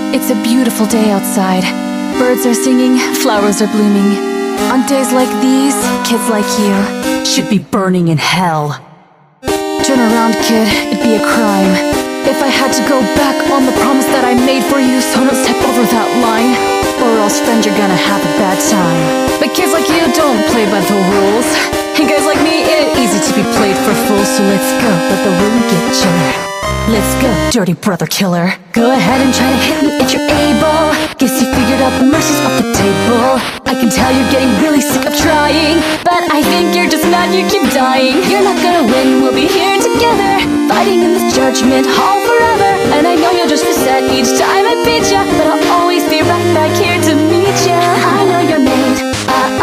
It's a beautiful day outside. Birds are singing, flowers are blooming. On days like these, kids like you should be burning in hell. Turn around, kid, it'd be a crime if I had to go back on the promise that I made for you, so don't step over that line, or else, friend, you're gonna have a bad time. But kids like you don't play by the rules, and guys like me, it ain't easy to be played for fools. So let's go, let the wind get you. Let's go, dirty brother killer. Go ahead and try to hit me if you're able. Guess you figured out the mercy's off the table. I can tell you're getting really sick of trying, but I think you're just mad you keep dying. You're not gonna win, we'll be here together, fighting in this judgment hall forever. And I know you'll just reset each time I beat ya, but I'll always be right back here to meet ya. I know you're made of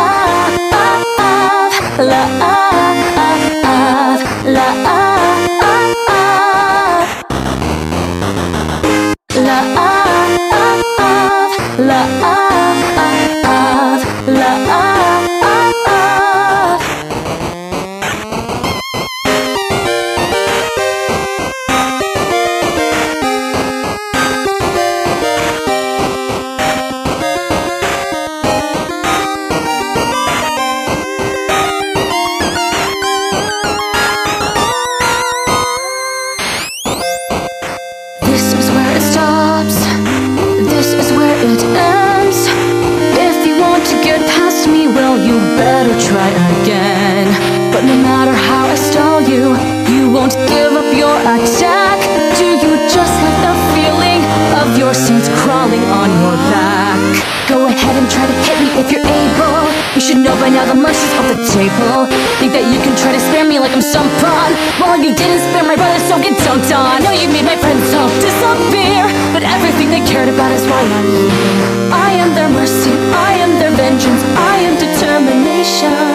love, This is where it stops, this is where it ends. If you want to get past me, well, you better try again. But no matter how I stall you, you won't give up your attack. Do you just like the feeling of your sins crawling on your back? Go ahead and try to hit me if you're able. You should know by now the mercy's off the table. Think that you can try to spare me like I'm some pawn. Well, you didn't spare my brothers, so get dunked on. I know you made my friends all disappear, but everything they cared about is why I'm here. I am their mercy, I am their vengeance, I am determination.